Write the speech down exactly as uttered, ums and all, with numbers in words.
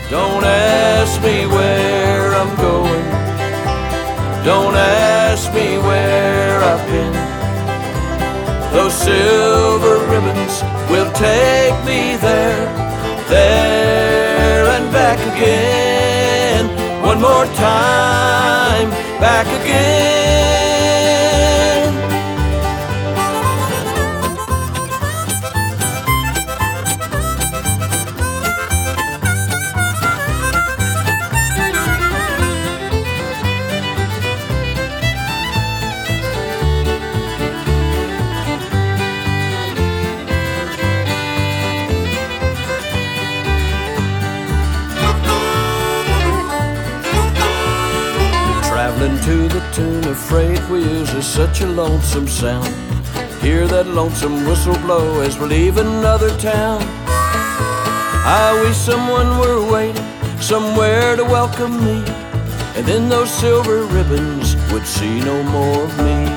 Don't ask me where I'm going. Don't ask me where I've been. Those silver ribbons will take me there, there and back again. One more time, back again. Traveling to the tune of freight wheels is such a lonesome sound. Hear that lonesome whistle blow as we leave another town. I wish someone were waiting somewhere to welcome me, and then those silver ribbons would see no more of me.